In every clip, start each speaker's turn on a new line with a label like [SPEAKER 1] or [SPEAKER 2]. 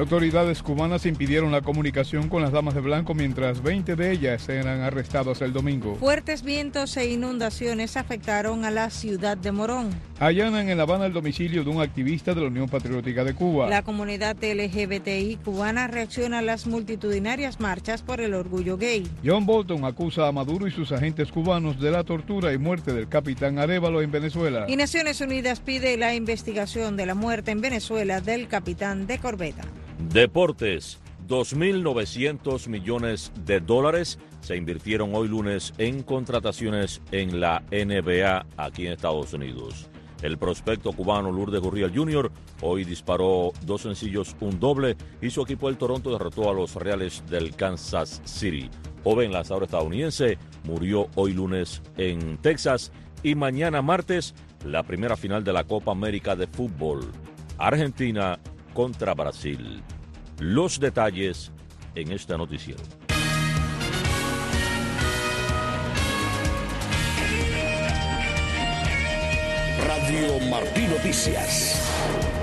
[SPEAKER 1] Autoridades cubanas impidieron la comunicación con las damas de blanco mientras 20 de ellas eran arrestadas el domingo.
[SPEAKER 2] Fuertes vientos e inundaciones afectaron a la ciudad de Morón.
[SPEAKER 1] Allanan en La Habana el domicilio de un activista de la Unión Patriótica de Cuba.
[SPEAKER 2] La comunidad LGBTI cubana reacciona a las multitudinarias marchas por el orgullo gay.
[SPEAKER 1] John Bolton acusa a Maduro y sus agentes cubanos de la tortura y muerte del capitán Arévalo en Venezuela.
[SPEAKER 2] Y Naciones Unidas pide la investigación de la muerte en Venezuela del capitán de corbeta.
[SPEAKER 3] Deportes. 2.900 millones de dólares se invirtieron hoy lunes en contrataciones en la NBA aquí en Estados Unidos. El prospecto cubano Lourdes Gurriel Jr. hoy disparó 2 sencillos, un doble, y su equipo el Toronto derrotó a los Reales del Kansas City. Joven lanzador estadounidense murió hoy lunes en Texas, y mañana martes la primera final de la Copa América de Fútbol. Argentina contra Brasil. Los detalles en este noticiero.
[SPEAKER 4] Radio Martí Noticias.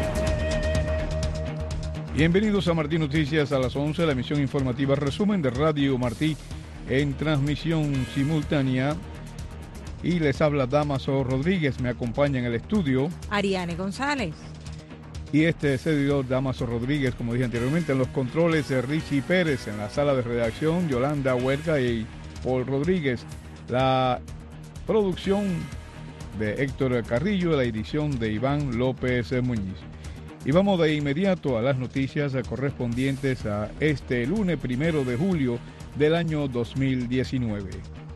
[SPEAKER 1] Bienvenidos a Martí Noticias a las 11, la emisión informativa resumen de Radio Martí en transmisión simultánea. Y les habla Damaso Rodríguez, me acompaña en el estudio
[SPEAKER 2] Ariane González.
[SPEAKER 1] Y este servidor, Damaso Rodríguez, como dije anteriormente, en los controles de Richie Pérez, en la sala de redacción, Yolanda Huerta y Paul Rodríguez, la producción de Héctor Carrillo, la edición de Iván López Muñiz. Y vamos de inmediato a las noticias correspondientes a este lunes 1 de julio del año 2019.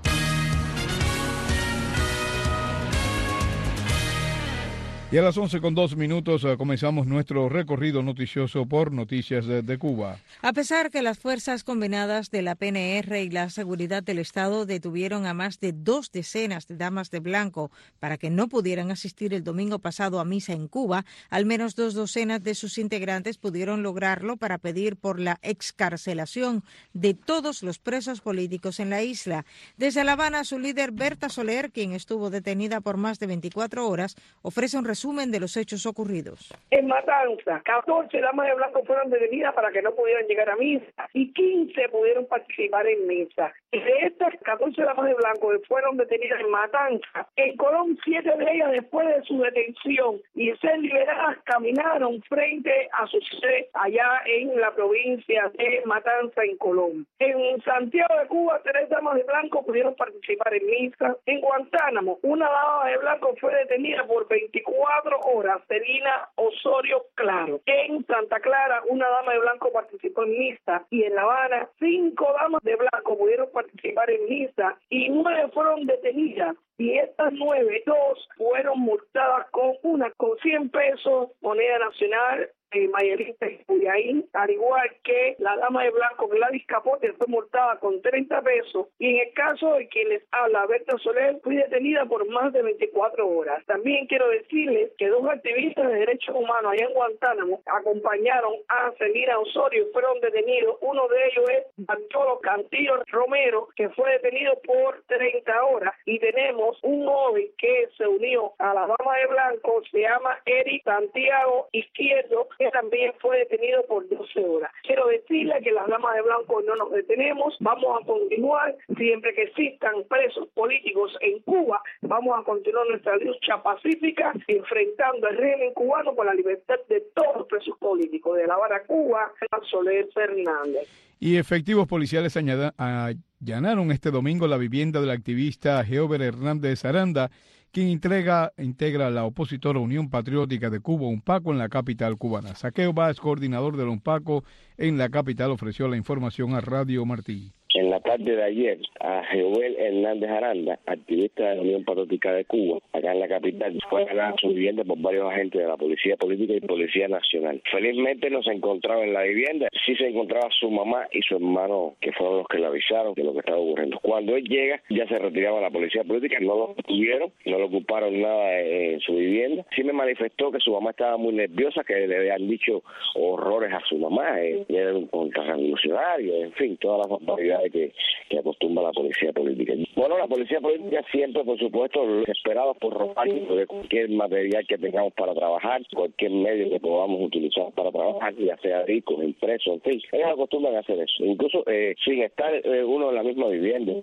[SPEAKER 1] Y a las 11:02 comenzamos nuestro recorrido noticioso por Noticias de Cuba.
[SPEAKER 2] A pesar que las fuerzas combinadas de la PNR y la Seguridad del Estado detuvieron a más de 2 decenas de damas de blanco para que no pudieran asistir el domingo pasado a misa en Cuba, al menos 2 docenas de sus integrantes pudieron lograrlo para pedir por la excarcelación de todos los presos políticos en la isla. Desde La Habana, su líder Berta Soler, quien estuvo detenida por más de 24 horas, ofrece un resumen de los hechos ocurridos.
[SPEAKER 5] En Matanza, 14 damas de blanco fueron detenidas para que no pudieran llegar a misa y 15 pudieron participar en misa. De estas 14 damas de blanco que fueron detenidas en Matanza, en Colón 7 de ellas después de su detención y ser liberadas caminaron frente a su sede allá en la provincia de Matanza, en Colón. En Santiago de Cuba, 3 damas de blanco pudieron participar en misa. En Guantánamo, una dama de blanco fue detenida por 24 horas, Celina Osorio Claro. En Santa Clara, una dama de blanco participó en misa, y en La Habana, 5 damas de blanco pudieron participar en misa y 9 fueron detenidas. Y estas 9, 2 fueron multadas con 100 pesos, moneda nacional, Mayelita y Puyaín, al igual que la dama de blanco Gladys Capote fue multada con 30 pesos, y en el caso de quien les habla, Berta Soler, fue detenida por más de 24 horas. También quiero decirles que 2 activistas de derechos humanos allá en Guantánamo acompañaron a Celina Osorio y fueron detenidos. Uno de ellos es Bartolo Cantillo Romero, que fue detenido por 30 horas, y tenemos un joven que se unió a la dama de blanco, se llama Eric Santiago Izquierdo, que también fue detenido por 12 horas. Quiero decirle que las damas de blanco no nos detenemos, vamos a continuar siempre que existan presos políticos en Cuba, vamos a continuar nuestra lucha pacífica enfrentando al régimen cubano por la libertad de todos los presos políticos. De La Habana, Cuba, Soler Fernández.
[SPEAKER 1] Y efectivos policiales allanaron este domingo la vivienda del activista Geober Hernández Aranda, quien integra la opositora Unión Patriótica de Cuba, UNPACO, en la capital cubana. Saqueo Báez, coordinador del UNPACO en la capital, ofreció la información a Radio Martí.
[SPEAKER 6] En la tarde de ayer, a Geober Hernández Aranda, activista de la Unión Patriótica de Cuba, acá en la capital, fue allanada su vivienda por varios agentes de la Policía Política y Policía Nacional. Felizmente no se encontraba en la vivienda, sí se encontraba su mamá y su hermano, que fueron los que le avisaron de lo que estaba ocurriendo. Cuando él llega, ya se retiraba la Policía Política, no lo detuvieron, no le ocuparon nada en su vivienda. Sí me manifestó que su mamá estaba muy nerviosa, que le habían dicho horrores a su mamá, era un contrarrevolucionario, en fin, todas las barbaridades que que acostumbra la policía política. Bueno, la policía política siempre, por supuesto, esperados por robar de cualquier material que tengamos para trabajar, cualquier medio que podamos utilizar para trabajar, ya sea ricos, impresos, en fin. Ellos acostumbran a hacer eso, incluso sin estar uno en la misma vivienda.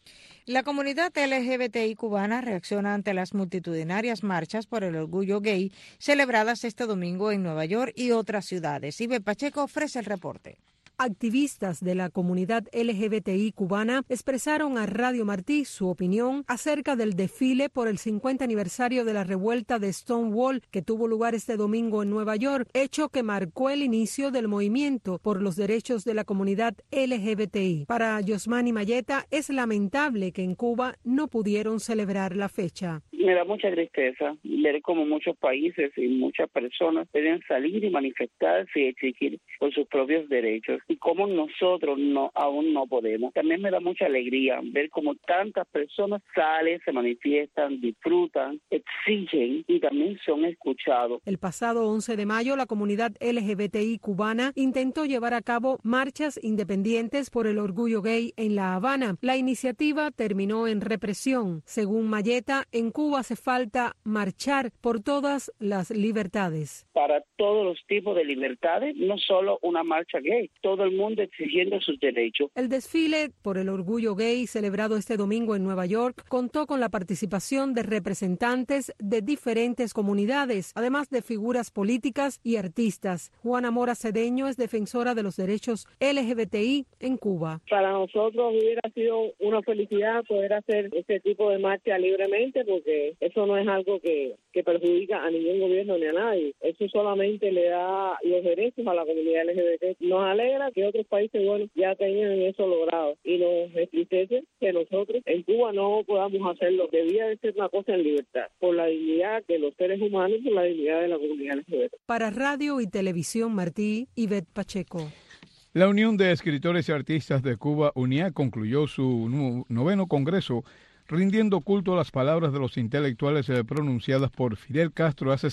[SPEAKER 2] La comunidad LGBTI cubana reacciona ante las multitudinarias marchas por el orgullo gay celebradas este domingo en Nueva York y otras ciudades. Ibe Pacheco ofrece el reporte.
[SPEAKER 7] Activistas de la comunidad LGBTI cubana expresaron a Radio Martí su opinión acerca del desfile por el 50 aniversario de la revuelta de Stonewall que tuvo lugar este domingo en Nueva York, hecho que marcó el inicio del movimiento por los derechos de la comunidad LGBTI. Para Yosmani Mayeta, es lamentable que en Cuba no pudieron celebrar la fecha.
[SPEAKER 8] Me da mucha tristeza ver cómo muchos países y muchas personas deben salir y manifestarse y exigir por sus propios derechos, y cómo nosotros aún no podemos. También me da mucha alegría ver cómo tantas personas salen, se manifiestan, disfrutan, exigen y también son escuchados.
[SPEAKER 7] El pasado 11 de mayo, la comunidad LGBTI cubana intentó llevar a cabo marchas independientes por el orgullo gay en La Habana. La iniciativa terminó en represión. Según Mayeta, en Cuba hace falta marchar por todas las libertades.
[SPEAKER 8] Para todos los tipos de libertades, no solo una marcha gay, todo el mundo exigiendo sus derechos.
[SPEAKER 7] El desfile por el orgullo gay celebrado este domingo en Nueva York contó con la participación de representantes de diferentes comunidades, además de figuras políticas y artistas. Juana Mora Cedeño es defensora de los derechos LGBTI en Cuba.
[SPEAKER 9] Para nosotros hubiera sido una felicidad poder hacer este tipo de marcha libremente, porque eso no es algo que perjudica a ningún gobierno ni a nadie. Eso solamente le da los derechos a la comunidad LGBT. Nos alegra que otros países, ya tengan eso logrado, y nos entristece que nosotros en Cuba no podamos hacerlo. Debía de ser una cosa en libertad, por la dignidad de los seres humanos y por la dignidad de la comunidad LGBT.
[SPEAKER 7] Para Radio y Televisión Martí, Ivette Pacheco.
[SPEAKER 1] La Unión de Escritores y Artistas de Cuba, UNIA, concluyó su 9º Congreso rindiendo culto a las palabras de los intelectuales pronunciadas por Fidel Castro hace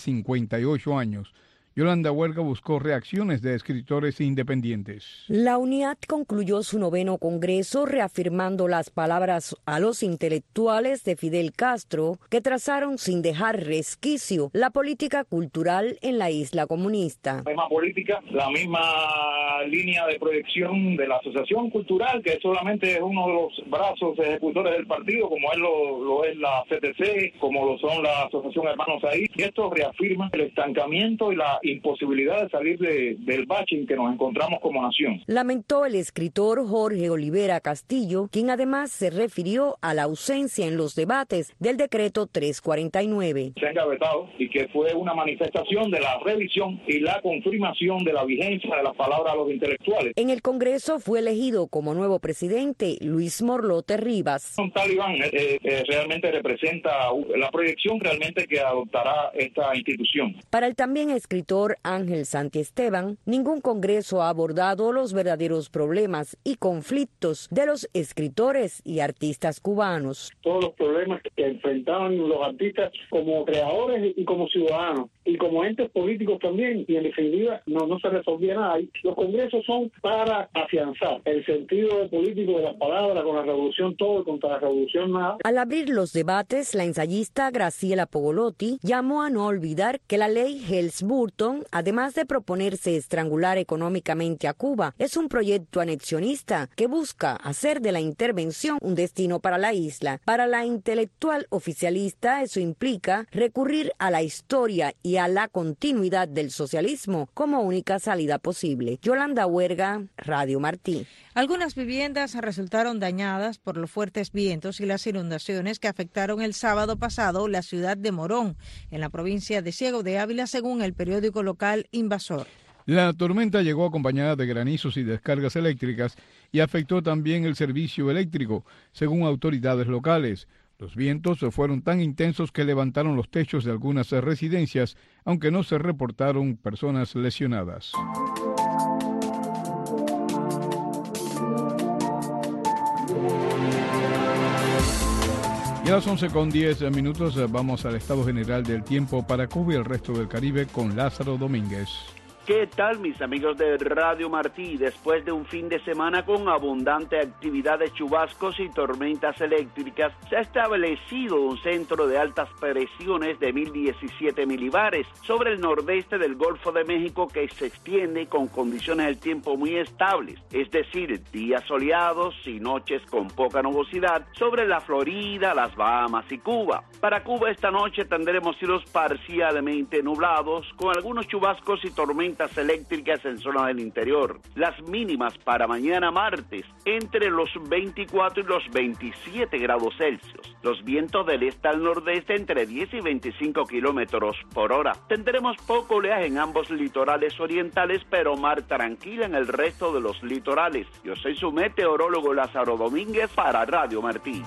[SPEAKER 1] 58 años. Yolanda Huerga buscó reacciones de escritores independientes.
[SPEAKER 10] La UNIAT concluyó su 9º Congreso reafirmando las palabras a los intelectuales de Fidel Castro que trazaron sin dejar resquicio la política cultural en la isla comunista.
[SPEAKER 11] La misma política, la misma línea de proyección de la Asociación Cultural, que solamente es uno de los brazos ejecutores del partido, como lo es la CTC, como lo son la Asociación Hermanos Ahí. Y esto reafirma el estancamiento y la imposibilidad de salir del bache en que nos encontramos como nación.
[SPEAKER 10] Lamentó el escritor Jorge Olivera Castillo, quien además se refirió a la ausencia en los debates del decreto 349.
[SPEAKER 11] Se ha engavetado y que fue una manifestación de la revisión y la confirmación de la vigencia de las palabras de los intelectuales.
[SPEAKER 10] En el Congreso fue elegido como nuevo presidente Luis Morlote Rivas.
[SPEAKER 11] Un talibán realmente representa la proyección realmente que adoptará esta institución.
[SPEAKER 10] Para el también escritor Ángel Santiesteban, ningún congreso ha abordado los verdaderos problemas y conflictos de los escritores y artistas cubanos.
[SPEAKER 12] Todos los problemas que enfrentaban los artistas como creadores y como ciudadanos y como entes políticos también, y en definitiva no se resolvía nada. Los congresos son para afianzar el sentido político de las palabras, con la revolución todo y contra la revolución nada.
[SPEAKER 10] Al abrir los debates, la ensayista Graciela Pogolotti llamó a no olvidar que la ley Helms-Burton, además de proponerse estrangular económicamente a Cuba, es un proyecto anexionista que busca hacer de la intervención un destino para la isla. Para la intelectual oficialista, eso implica recurrir a la historia y a la continuidad del socialismo como única salida posible. Yolanda Huerga, Radio Martí.
[SPEAKER 2] Algunas viviendas resultaron dañadas por los fuertes vientos y las inundaciones que afectaron el sábado pasado la ciudad de Morón, en la provincia de Ciego de Ávila, según el periódico local Invasor.
[SPEAKER 1] La tormenta llegó acompañada de granizos y descargas eléctricas y afectó también el servicio eléctrico, según autoridades locales. Los vientos fueron tan intensos que levantaron los techos de algunas residencias, aunque no se reportaron personas lesionadas. Y a las 11:10 vamos al estado general del tiempo para Cuba y el resto del Caribe con Lázaro Domínguez.
[SPEAKER 13] ¿Qué tal, mis amigos de Radio Martí? Después de un fin de semana con abundante actividad de chubascos y tormentas eléctricas, se ha establecido un centro de altas presiones de 1017 milibares sobre el nordeste del Golfo de México que se extiende con condiciones del tiempo muy estables, es decir, días soleados y noches con poca nubosidad sobre la Florida, las Bahamas y Cuba. Para Cuba esta noche tendremos cielos parcialmente nublados con algunos chubascos y tormentas eléctricas en zonas del interior. Las mínimas para mañana martes entre los 24 y los 27 grados Celsius. Los vientos del este al nordeste entre 10 y 25 kilómetros por hora. Tendremos poco oleaje en ambos litorales orientales, pero mar tranquila en el resto de los litorales. Yo soy su meteorólogo Lázaro Domínguez para Radio Martí.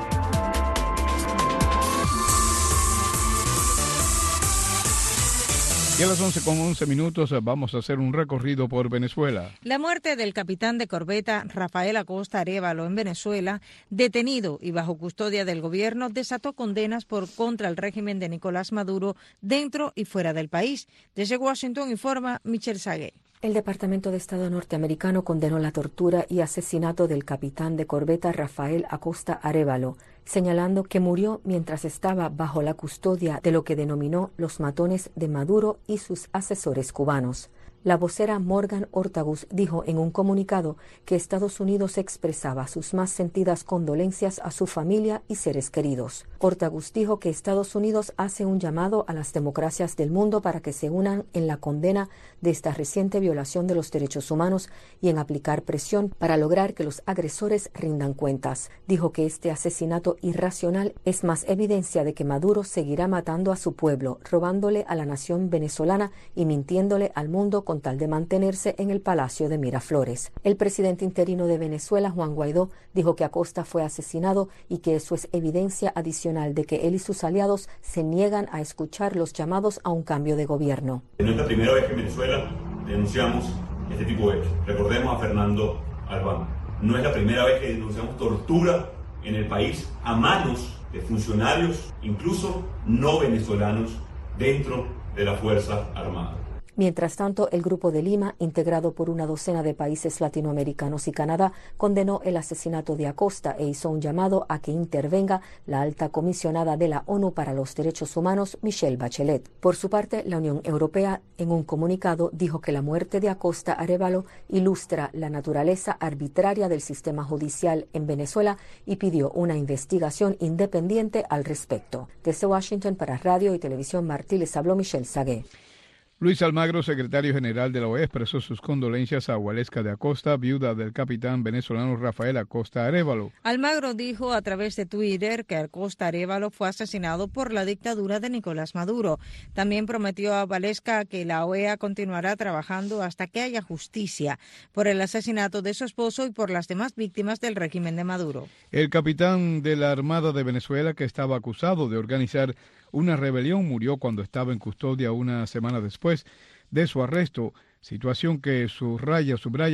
[SPEAKER 1] Y a las 11:11 vamos a hacer un recorrido por Venezuela.
[SPEAKER 2] La muerte del capitán de corbeta Rafael Acosta Arévalo en Venezuela, detenido y bajo custodia del gobierno, desató condenas contra el régimen de Nicolás Maduro dentro y fuera del país. Desde Washington informa Michelle Sagué.
[SPEAKER 14] El Departamento de Estado norteamericano condenó la tortura y asesinato del capitán de corbeta Rafael Acosta Arévalo, señalando que murió mientras estaba bajo la custodia de lo que denominó los matones de Maduro y sus asesores cubanos. La vocera Morgan Ortagus dijo en un comunicado que Estados Unidos expresaba sus más sentidas condolencias a su familia y seres queridos. Ortagus dijo que Estados Unidos hace un llamado a las democracias del mundo para que se unan en la condena de esta reciente violación de los derechos humanos y en aplicar presión para lograr que los agresores rindan cuentas. Dijo que este asesinato irracional es más evidencia de que Maduro seguirá matando a su pueblo, robándole a la nación venezolana y mintiéndole al mundo con tal de mantenerse en el Palacio de Miraflores. El presidente interino de Venezuela, Juan Guaidó, dijo que Acosta fue asesinado y que eso es evidencia adicional de que él y sus aliados se niegan a escuchar los llamados a un cambio de gobierno.
[SPEAKER 15] No es la primera vez que en Venezuela denunciamos este tipo de hechos. Recordemos a Fernando Albán. No es la primera vez que denunciamos tortura en el país a manos de funcionarios, incluso no venezolanos, dentro de la Fuerza Armada.
[SPEAKER 14] Mientras tanto, el Grupo de Lima, integrado por una docena de países latinoamericanos y Canadá, condenó el asesinato de Acosta e hizo un llamado a que intervenga la alta comisionada de la ONU para los Derechos Humanos, Michelle Bachelet. Por su parte, la Unión Europea, en un comunicado, dijo que la muerte de Acosta Arévalo ilustra la naturaleza arbitraria del sistema judicial en Venezuela y pidió una investigación independiente al respecto. Desde Washington para Radio y Televisión Martí les habló Michelle Sagué.
[SPEAKER 1] Luis Almagro, secretario general de la OEA, expresó sus condolencias a Waleska de Acosta, viuda del capitán venezolano Rafael Acosta Arévalo.
[SPEAKER 2] Almagro dijo a través de Twitter que Acosta Arévalo fue asesinado por la dictadura de Nicolás Maduro. También prometió a Waleska que la OEA continuará trabajando hasta que haya justicia por el asesinato de su esposo y por las demás víctimas del régimen de Maduro.
[SPEAKER 1] El capitán de la Armada de Venezuela, que estaba acusado de organizar una rebelión, murió cuando estaba en custodia una semana después de su arresto, situación que subraya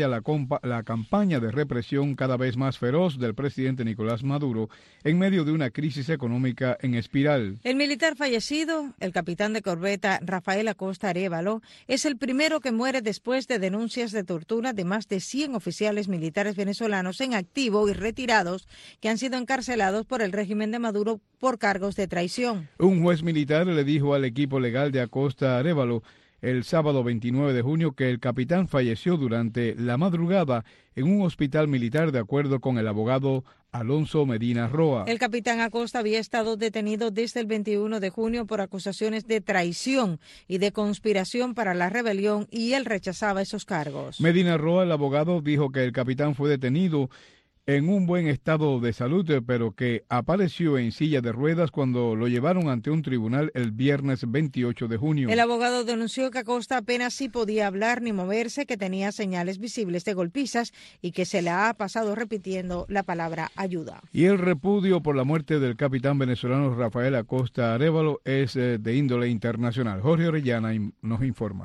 [SPEAKER 1] la campaña de represión cada vez más feroz del presidente Nicolás Maduro en medio de una crisis económica en espiral.
[SPEAKER 2] El militar fallecido, el capitán de corbeta Rafael Acosta Arévalo, es el primero que muere después de denuncias de tortura de más de 100 oficiales militares venezolanos en activo y retirados que han sido encarcelados por el régimen de Maduro por cargos de traición.
[SPEAKER 1] Un juez militar le dijo al equipo legal de Acosta Arévalo el sábado 29 de junio que el capitán falleció durante la madrugada en un hospital militar, de acuerdo con el abogado Alonso Medina Roa.
[SPEAKER 2] El capitán Acosta había estado detenido desde el 21 de junio por acusaciones de traición y de conspiración para la rebelión y él rechazaba esos cargos.
[SPEAKER 1] Medina Roa, el abogado, dijo que el capitán fue detenido en un buen estado de salud, pero que apareció en silla de ruedas cuando lo llevaron ante un tribunal el viernes 28 de junio.
[SPEAKER 2] El abogado denunció que Acosta apenas sí podía hablar ni moverse, que tenía señales visibles de golpizas y que se le ha pasado repitiendo la palabra ayuda.
[SPEAKER 1] Y el repudio por la muerte del capitán venezolano Rafael Acosta Arévalo es de índole internacional. Jorge Orellana nos informa.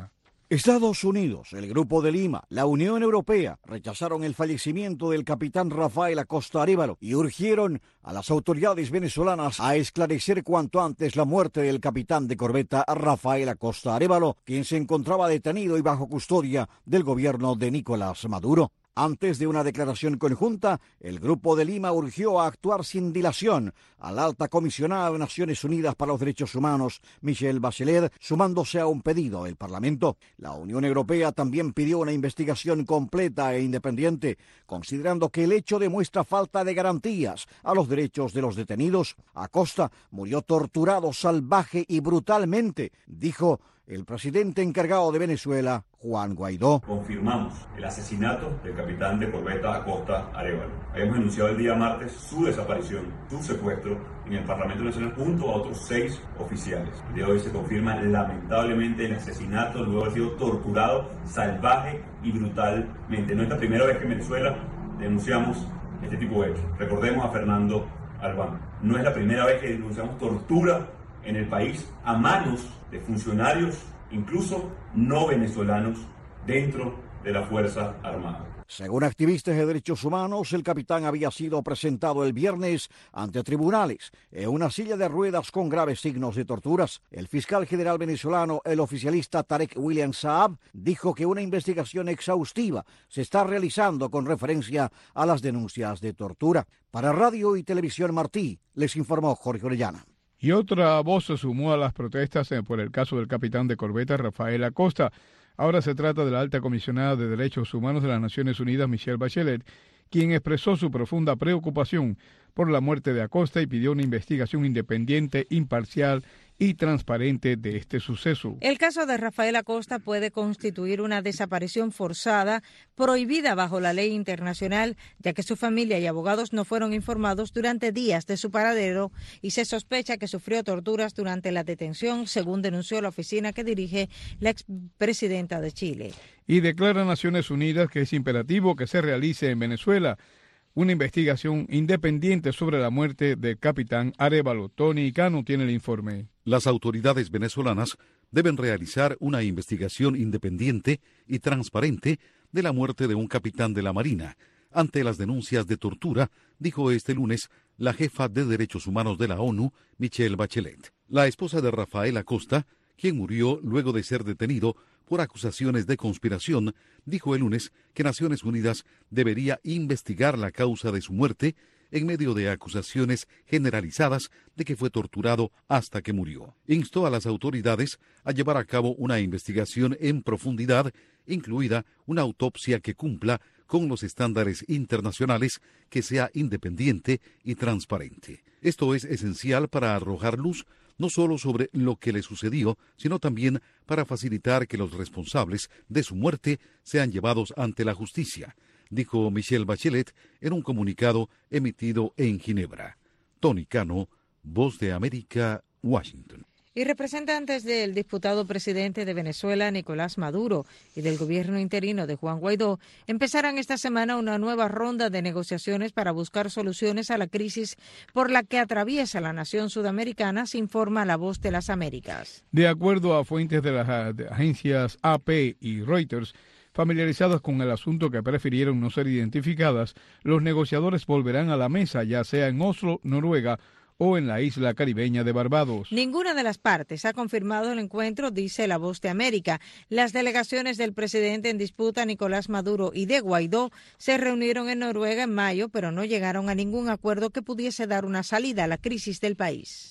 [SPEAKER 16] Estados Unidos, el Grupo de Lima, la Unión Europea rechazaron el fallecimiento del capitán Rafael Acosta Arévalo y urgieron a las autoridades venezolanas a esclarecer cuanto antes la muerte del capitán de corbeta Rafael Acosta Arévalo, quien se encontraba detenido y bajo custodia del gobierno de Nicolás Maduro. Antes de una declaración conjunta, el Grupo de Lima urgió a actuar sin dilación a la alta comisionada de Naciones Unidas para los Derechos Humanos, Michelle Bachelet, sumándose a un pedido del Parlamento. La Unión Europea también pidió una investigación completa e independiente, considerando que el hecho demuestra falta de garantías a los derechos de los detenidos. Acosta murió torturado salvaje y brutalmente, dijo el presidente encargado de Venezuela, Juan Guaidó.
[SPEAKER 15] Confirmamos el asesinato del capitán de corbeta Acosta Arévalo. Habíamos denunciado el día martes su desaparición, su secuestro en el Parlamento Nacional junto a otros 6 oficiales. El día de hoy se confirma lamentablemente el asesinato luego de haber sido torturado salvaje y brutalmente. No es la primera vez que en Venezuela denunciamos este tipo de hechos. Recordemos a Fernando Albán. No es la primera vez que denunciamos tortura en el país a manos de funcionarios, incluso no venezolanos, dentro de la Fuerza Armada.
[SPEAKER 16] Según activistas de derechos humanos, el capitán había sido presentado el viernes ante tribunales en una silla de ruedas con graves signos de torturas. El fiscal general venezolano, el oficialista Tarek William Saab, dijo que una investigación exhaustiva se está realizando con referencia a las denuncias de tortura. Para Radio y Televisión Martí, les informó Jorge Orellana.
[SPEAKER 1] Y otra voz se sumó a las protestas por el caso del capitán de corbeta Rafael Acosta. Ahora se trata de la alta comisionada de Derechos Humanos de las Naciones Unidas, Michelle Bachelet, quien expresó su profunda preocupación por la muerte de Acosta y pidió una investigación independiente, imparcial y transparente de este suceso.
[SPEAKER 2] El caso de Rafael Acosta puede constituir una desaparición forzada prohibida bajo la ley internacional, ya que su familia y abogados no fueron informados durante días de su paradero y se sospecha que sufrió torturas durante la detención, según denunció la oficina que dirige la expresidenta de Chile.
[SPEAKER 1] Y declara Naciones Unidas que es imperativo que se realice en Venezuela una investigación independiente sobre la muerte del capitán Arévalo. Tony Cano tiene el informe.
[SPEAKER 17] Las autoridades venezolanas deben realizar una investigación independiente y transparente de la muerte de un capitán de la Marina, ante las denuncias de tortura, dijo este lunes la jefa de Derechos Humanos de la ONU, Michelle Bachelet. La esposa de Rafael Acosta, quien murió luego de ser detenido por acusaciones de conspiración, dijo el lunes que Naciones Unidas debería investigar la causa de su muerte en medio de acusaciones generalizadas de que fue torturado hasta que murió. Instó a las autoridades a llevar a cabo una investigación en profundidad, incluida una autopsia que cumpla con los estándares internacionales, que sea independiente y transparente. Esto es esencial para arrojar luz no solo sobre lo que le sucedió, sino también para facilitar que los responsables de su muerte sean llevados ante la justicia, dijo Michelle Bachelet en un comunicado emitido en Ginebra. Tony Cano, Voz de América, Washington.
[SPEAKER 2] Y representantes del diputado presidente de Venezuela, Nicolás Maduro, y del gobierno interino de Juan Guaidó empezarán esta semana una nueva ronda de negociaciones para buscar soluciones a la crisis por la que atraviesa la nación sudamericana, se informa La Voz de las Américas.
[SPEAKER 1] De acuerdo a fuentes de las agencias AP y Reuters, familiarizadas con el asunto que prefirieron no ser identificadas, los negociadores volverán a la mesa, ya sea en Oslo, Noruega, o en la isla caribeña de Barbados.
[SPEAKER 2] Ninguna de las partes ha confirmado el encuentro, dice La Voz de América. Las delegaciones del presidente en disputa, Nicolás Maduro, y de Guaidó se reunieron en Noruega en mayo, pero no llegaron a ningún acuerdo que pudiese dar una salida a la crisis del país.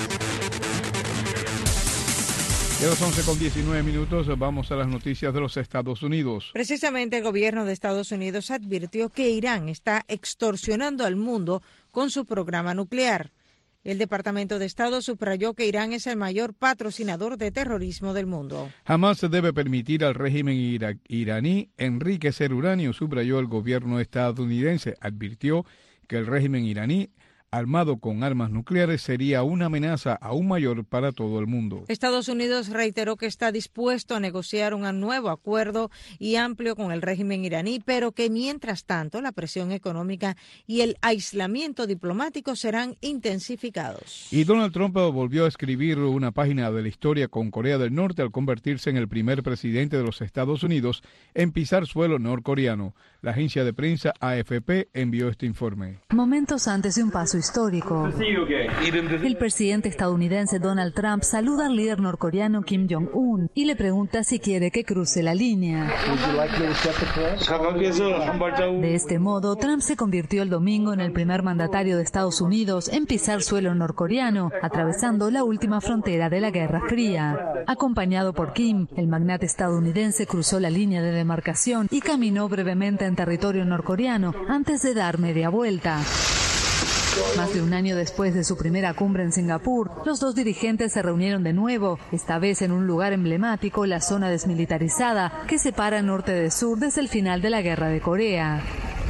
[SPEAKER 1] De las 11:19, vamos a las noticias de los Estados Unidos.
[SPEAKER 2] Precisamente el gobierno de Estados Unidos advirtió que Irán está extorsionando al mundo con su programa nuclear. El Departamento de Estado subrayó que Irán es el mayor patrocinador de terrorismo del mundo.
[SPEAKER 1] Jamás se debe permitir al régimen iraní enriquecer uranio, subrayó el gobierno estadounidense. Advirtió que el régimen iraní armado con armas nucleares sería una amenaza aún mayor para todo el mundo.
[SPEAKER 2] Estados Unidos reiteró que está dispuesto a negociar un nuevo acuerdo y amplio con el régimen iraní, pero que mientras tanto la presión económica y el aislamiento diplomático serán intensificados.
[SPEAKER 1] Y Donald Trump volvió a escribir una página de la historia con Corea del Norte al convertirse en el primer presidente de los Estados Unidos en pisar suelo norcoreano. La agencia de prensa AFP envió este informe.
[SPEAKER 18] Momentos antes de un paso histórico, el presidente estadounidense Donald Trump saluda al líder norcoreano Kim Jong-un y le pregunta si quiere que cruce la línea. De este modo, Trump se convirtió el domingo en el primer mandatario de Estados Unidos en pisar suelo norcoreano, atravesando la última frontera de la Guerra Fría. Acompañado por Kim, el magnate estadounidense cruzó la línea de demarcación y caminó brevemente en territorio norcoreano antes de dar media vuelta. Más de un año después de su primera cumbre en Singapur, los dos dirigentes se reunieron de nuevo, esta vez en un lugar emblemático, la zona desmilitarizada, que separa el norte de sur desde el final de la Guerra de Corea.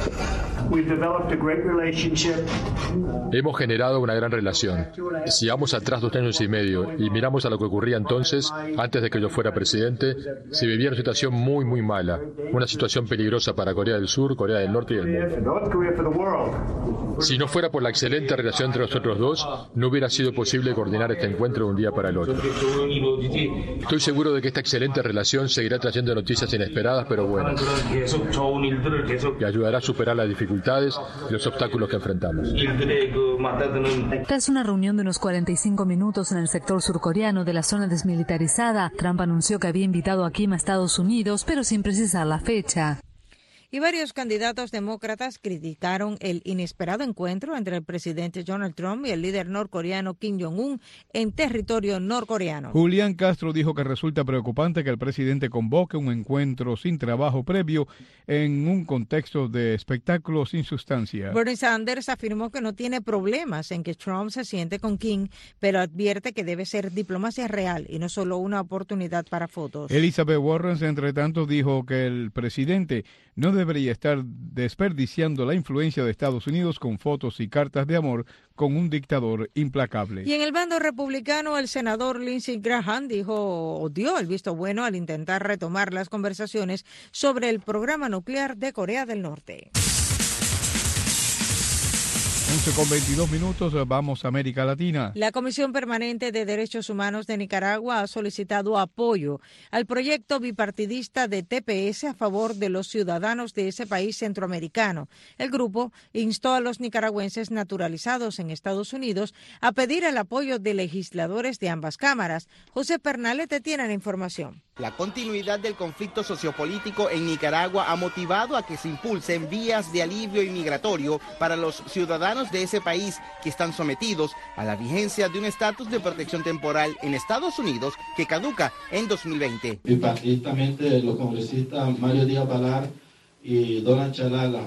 [SPEAKER 19] Hemos generado una gran relación. Si vamos atrás 2 años y medio y miramos a lo que ocurría entonces, antes de que yo fuera presidente, se vivía una situación muy, muy mala. Una situación peligrosa para Corea del Sur, Corea del Norte y el mundo. Si no fuera por la excelente relación entre nosotros dos, no hubiera sido posible coordinar este encuentro de un día para el otro. Estoy seguro de que esta excelente relación seguirá trayendo noticias inesperadas pero buenas y ayudará a superar las dificultades y los obstáculos que enfrentamos.
[SPEAKER 18] Tras una reunión de unos 45 minutos en el sector surcoreano de la zona desmilitarizada, Trump anunció que había invitado a Kim a Estados Unidos, pero sin precisar la fecha.
[SPEAKER 2] Y varios candidatos demócratas criticaron el inesperado encuentro entre el presidente Donald Trump y el líder norcoreano Kim Jong-un en territorio norcoreano.
[SPEAKER 1] Julián Castro dijo que resulta preocupante que el presidente convoque un encuentro sin trabajo previo en un contexto de espectáculo sin sustancia.
[SPEAKER 2] Bernie Sanders afirmó que no tiene problemas en que Trump se siente con Kim, pero advierte que debe ser diplomacia real y no solo una oportunidad para fotos.
[SPEAKER 1] Elizabeth Warren, entre tanto, dijo que el presidente no debería estar desperdiciando la influencia de Estados Unidos con fotos y cartas de amor con un dictador implacable.
[SPEAKER 2] Y en el bando republicano, el senador Lindsey Graham dio el visto bueno al intentar retomar las conversaciones sobre el programa nuclear de Corea del Norte.
[SPEAKER 1] 11:22, vamos a América Latina.
[SPEAKER 2] La Comisión Permanente de Derechos Humanos de Nicaragua ha solicitado apoyo al proyecto bipartidista de TPS a favor de los ciudadanos de ese país centroamericano. El grupo instó a los nicaragüenses naturalizados en Estados Unidos a pedir el apoyo de legisladores de ambas cámaras. José Pernalete tiene la información.
[SPEAKER 20] La continuidad del conflicto sociopolítico en Nicaragua ha motivado a que se impulsen vías de alivio inmigratorio para los ciudadanos de ese país que están sometidos a la vigencia de un estatus de protección temporal en Estados Unidos que caduca en 2020.
[SPEAKER 21] Bipartidistamente, los congresistas Mario Díaz Balar y Donald Chalala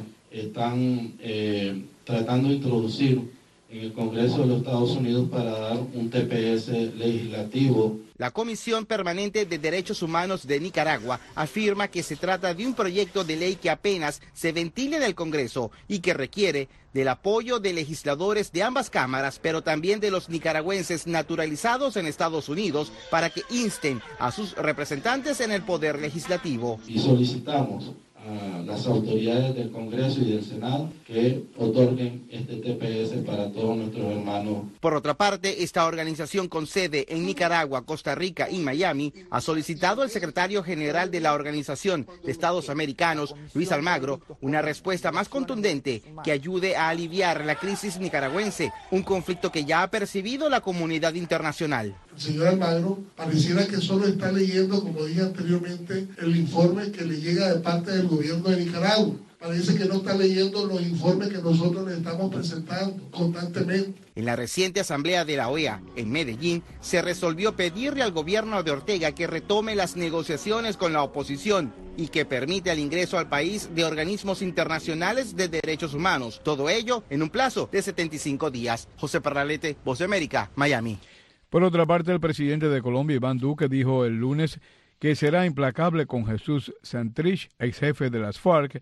[SPEAKER 21] están tratando de introducir en el Congreso de los Estados Unidos para dar un TPS legislativo.
[SPEAKER 20] La Comisión Permanente de Derechos Humanos de Nicaragua afirma que se trata de un proyecto de ley que apenas se ventila en el Congreso y que requiere del apoyo de legisladores de ambas cámaras, pero también de los nicaragüenses naturalizados en Estados Unidos para que insten a sus representantes en el Poder Legislativo.
[SPEAKER 21] Y solicitamos a las autoridades del Congreso y del Senado que otorguen este TPS para todos nuestros hermanos.
[SPEAKER 20] Por otra parte, esta organización con sede en Nicaragua, Costa Rica y Miami ha solicitado al secretario general de la Organización de Estados Americanos, Luis Almagro, una respuesta más contundente que ayude a aliviar la crisis nicaragüense, un conflicto que ya ha percibido la comunidad internacional.
[SPEAKER 22] El señor Almagro pareciera que solo está leyendo, como dije anteriormente, el informe que le llega de parte del gobierno de Nicaragua. Parece que no está leyendo los informes que nosotros le estamos presentando constantemente.
[SPEAKER 20] En la reciente asamblea de la OEA en Medellín se resolvió pedirle al gobierno de Ortega que retome las negociaciones con la oposición y que permite el ingreso al país de organismos internacionales de derechos humanos. Todo ello en un plazo de 75 días. José Pernalete, Voz de América, Miami.
[SPEAKER 1] Por otra parte, el presidente de Colombia, Iván Duque, dijo el lunes que será implacable con Jesús Santrich, ex jefe de las FARC,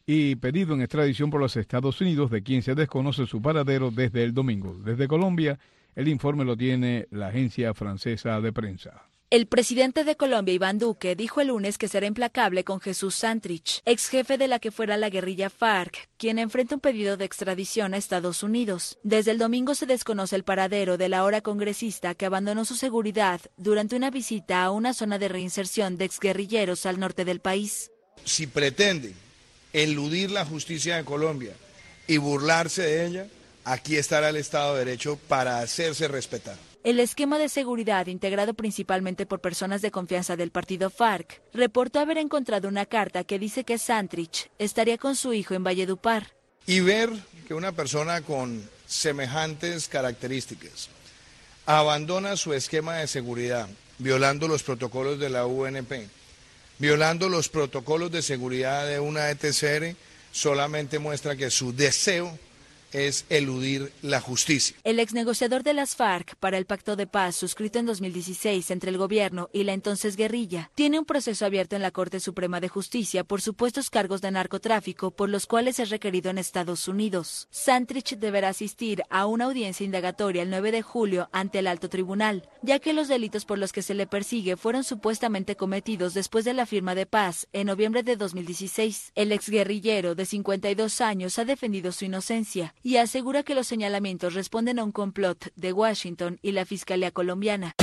[SPEAKER 1] y pedido en extradición por los Estados Unidos, de quien se desconoce su paradero desde el domingo. Desde Colombia, el informe lo tiene la agencia francesa de prensa.
[SPEAKER 3] El presidente de Colombia, Iván Duque, dijo el lunes que será implacable con Jesús Santrich, ex jefe de la que fuera la guerrilla FARC, quien enfrenta un pedido de extradición a Estados Unidos. Desde el domingo se desconoce el paradero del ahora congresista que abandonó su seguridad durante una visita a una zona de reinserción de exguerrilleros al norte del país.
[SPEAKER 4] Si pretenden eludir la justicia de Colombia y burlarse de ella, aquí estará el Estado de Derecho para hacerse respetar.
[SPEAKER 3] El esquema de seguridad, integrado principalmente por personas de confianza del partido FARC, reportó haber encontrado una carta que dice que Santrich estaría con su hijo en Valledupar.
[SPEAKER 4] Y ver que una persona con semejantes características abandona su esquema de seguridad, violando los protocolos de la UNP, violando los protocolos de seguridad de una ETCR, solamente muestra que su deseo es eludir la justicia.
[SPEAKER 3] El ex negociador de las FARC para el pacto de paz suscrito en 2016 entre el gobierno y la entonces guerrilla tiene un proceso abierto en la Corte Suprema de Justicia por supuestos cargos de narcotráfico por los cuales es requerido en Estados Unidos. Santrich deberá asistir a una audiencia indagatoria el 9 de julio ante el alto tribunal, ya que los delitos por los que se le persigue fueron supuestamente cometidos después de la firma de paz en noviembre de 2016. El exguerrillero de 52 años ha defendido su inocencia y asegura que los señalamientos responden a un complot de Washington y la Fiscalía colombiana.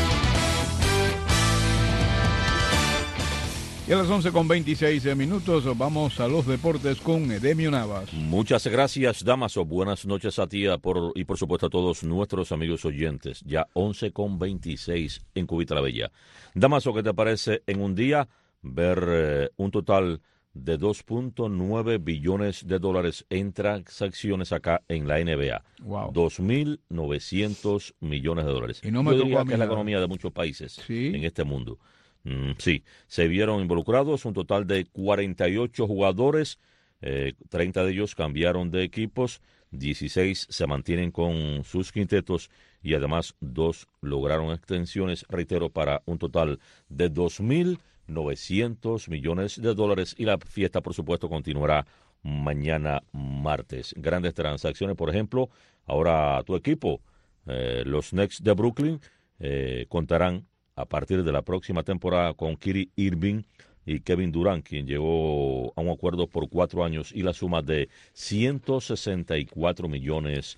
[SPEAKER 1] Y a las 11:26 vamos a los deportes con Edemio Navas.
[SPEAKER 23] Muchas gracias, Damaso. Buenas noches a ti y por supuesto a todos nuestros amigos oyentes. Ya 11:26 en Cubita la Bella. Damaso, ¿qué te parece en un día ver un total de $2.9 billones en transacciones acá en la NBA?
[SPEAKER 1] Wow.
[SPEAKER 23] 2.900 millones de dólares.
[SPEAKER 1] Y no me
[SPEAKER 23] Yo
[SPEAKER 1] tocó
[SPEAKER 23] diría
[SPEAKER 1] a mí
[SPEAKER 23] que es la
[SPEAKER 1] nada.
[SPEAKER 23] economía de muchos países
[SPEAKER 1] ¿Sí?
[SPEAKER 23] en este mundo. Sí, se vieron involucrados un total de 48 jugadores, 30 de ellos cambiaron de equipos, 16 se mantienen con sus quintetos y además 2 lograron extensiones, reitero, para un total de $2.900 millones y la fiesta, por supuesto, continuará mañana martes. Grandes transacciones, por ejemplo, ahora tu equipo, los Knicks de Brooklyn, contarán a partir de la próxima temporada con Kyrie Irving y Kevin Durant, quien llegó a un acuerdo por 4 años y la suma de $164 millones.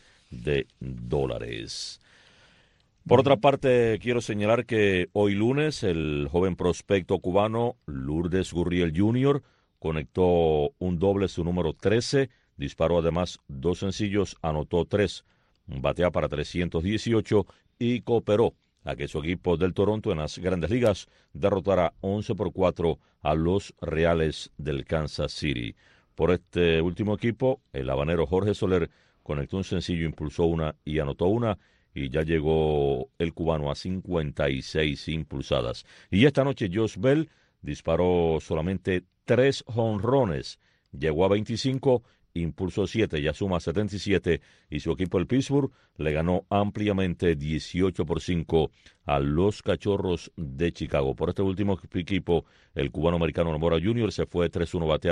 [SPEAKER 23] Por otra parte, quiero señalar que hoy lunes el joven prospecto cubano Lourdes Gurriel Jr. conectó un doble, su número 13, disparó además 2 sencillos, anotó 3, batea para 318 y cooperó a que su equipo del Toronto en las Grandes Ligas derrotara 11-4 a los Reales del Kansas City. Por este último equipo, el habanero Jorge Soler conectó un sencillo, impulsó una y anotó una, y ya llegó el cubano a 56 impulsadas. Y esta noche Josh Bell disparó solamente 3 jonrones, llegó a 25, impulsó 7, ya suma 77, y su equipo, el Pittsburgh, le ganó ampliamente 18-5 a los Cachorros de Chicago. Por este último equipo, el cubano-americano Nomora Jr. se fue 3-1, batea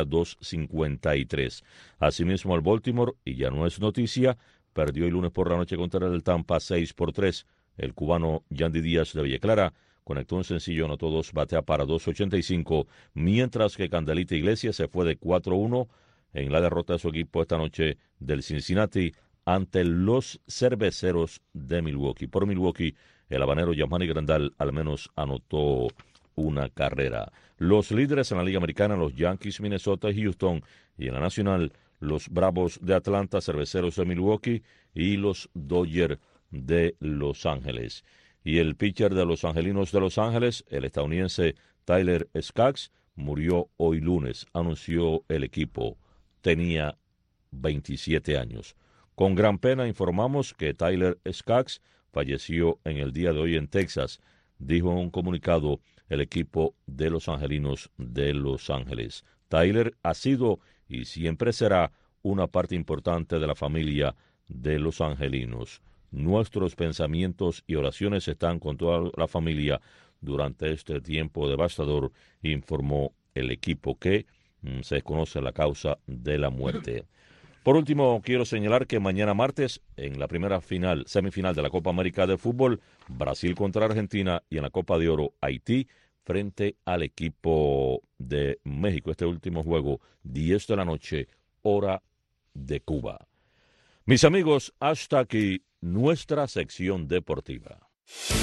[SPEAKER 23] 2.53. Asimismo, el Baltimore, y ya no es noticia, perdió el lunes por la noche contra el Tampa 6-3. El cubano Yandy Díaz de Villa Clara conectó un sencillo, anotó 2, batea para 2.85, mientras que Candelita Iglesias se fue de 4-1 en la derrota de su equipo esta noche del Cincinnati ante los Cerveceros de Milwaukee. Por Milwaukee, el habanero Yamani Grandal al menos anotó una carrera. Los líderes en la Liga Americana, los Yankees, Minnesota y Houston, y en la Nacional, los Bravos de Atlanta, Cerveceros de Milwaukee y los Dodgers de Los Ángeles. Y el pitcher de los Angelinos de Los Ángeles, el estadounidense Tyler Skaggs, murió hoy lunes, anunció el equipo. Tenía 27 años. Con gran pena informamos que Tyler Skaggs falleció en el día de hoy en Texas, dijo en un comunicado el equipo de los Angelinos de Los Ángeles. Tyler ha sido y siempre será una parte importante de la familia de los Angelinos. Nuestros pensamientos y oraciones están con toda la familia durante este tiempo devastador, informó el equipo que Se desconoce la causa de la muerte. Por último, quiero señalar que mañana martes, en la primera semifinal de la Copa América de Fútbol, Brasil contra Argentina, y en la Copa de Oro, Haití frente al equipo de México. Este último juego, 10 de la noche, hora de Cuba. Mis amigos, hasta aquí nuestra sección deportiva.